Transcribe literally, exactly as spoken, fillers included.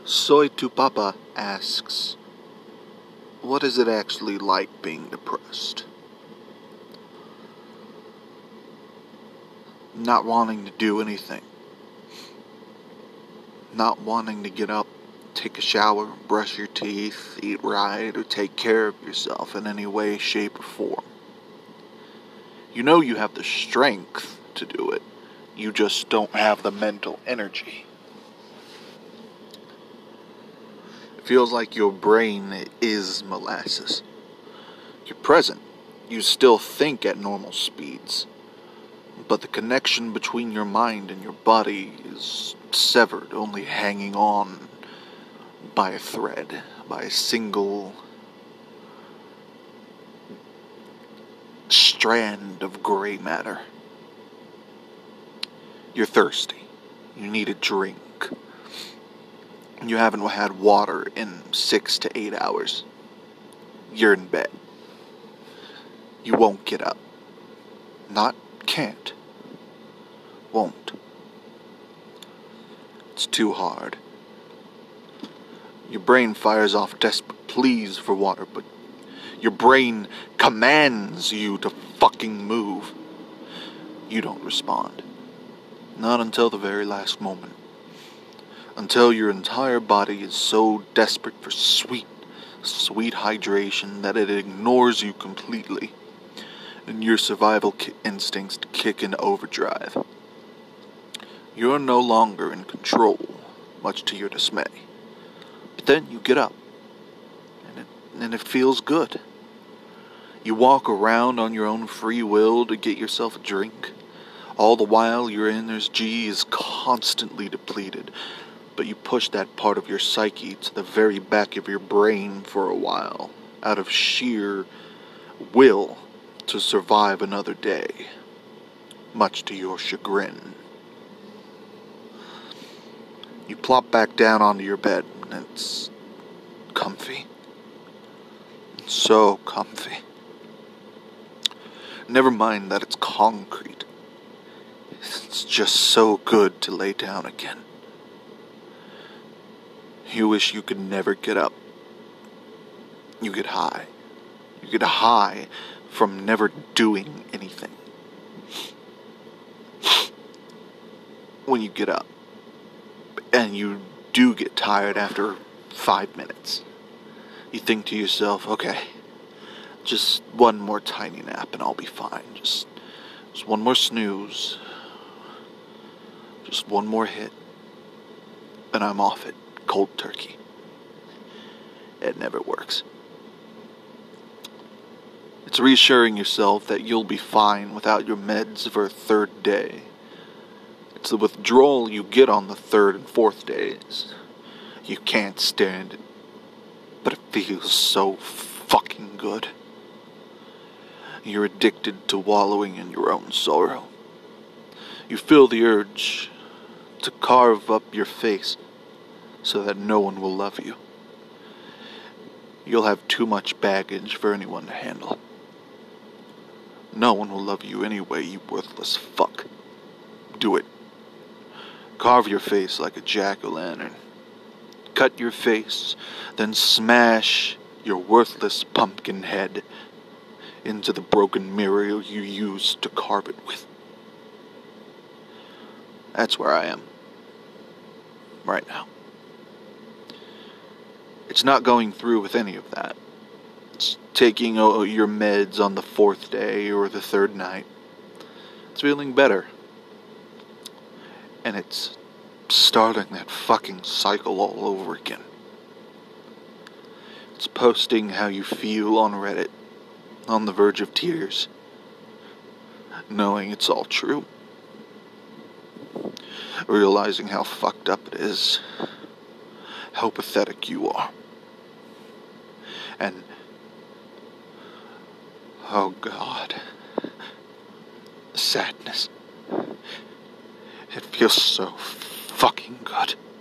Soy Tu Papa asks, what is it actually like being depressed? Not wanting to do anything. Not wanting to get up, take a shower, brush your teeth, eat right, or take care of yourself in any way, shape, or form. You know you have the strength to do it. You just don't have the mental energy. It feels like your brain is molasses. You're present. You still think at normal speeds. But the connection between your mind and your body is severed, only hanging on by a thread, by a single strand of gray matter. You're thirsty. You need a drink. You haven't had water in six to eight hours. You're in bed. You won't get up. Not can't. Won't. It's too hard. Your brain fires off desperate pleas for water, but your brain commands you to fucking move. You don't respond. Not until the very last moment. Until your entire body is so desperate for sweet, sweet hydration that it ignores you completely, and your survival ki- instincts kick in overdrive. You're no longer in control, much to your dismay. But then you get up, and it, and it feels good. You walk around on your own free will to get yourself a drink. All the while your energy is constantly depleted, but you push that part of your psyche to the very back of your brain for a while, out of sheer will to survive another day, much to your chagrin. You plop back down onto your bed, and it's comfy. It's so comfy. Never mind that it's concrete. It's just so good to lay down again. You wish you could never get up. You get high. You get high from never doing anything. When you get up, and you do get tired after five minutes, you think to yourself, okay, just one more tiny nap and I'll be fine. Just, just one more snooze. Just one more hit. And I'm off it. Cold turkey. It never works. It's reassuring yourself that you'll be fine without your meds for a third day. It's the withdrawal you get on the third and fourth days. You can't stand it, but it feels so fucking good. You're addicted to wallowing in your own sorrow. You feel the urge to carve up your face so that no one will love you. You'll have too much baggage for anyone to handle. No one will love you anyway, you worthless fuck. Do it. Carve your face like a jack-o'-lantern. Cut your face, then smash your worthless pumpkin head into the broken mirror you used to carve it with. That's where I am. Right now. It's not going through with any of that. It's taking oh, your meds on the fourth day or the third night. It's feeling better. And it's starting that fucking cycle all over again. It's posting how you feel on Reddit, on the verge of tears, knowing it's all true. Realizing how fucked up it is, how pathetic you are. And, oh God, sadness. It feels so fucking good.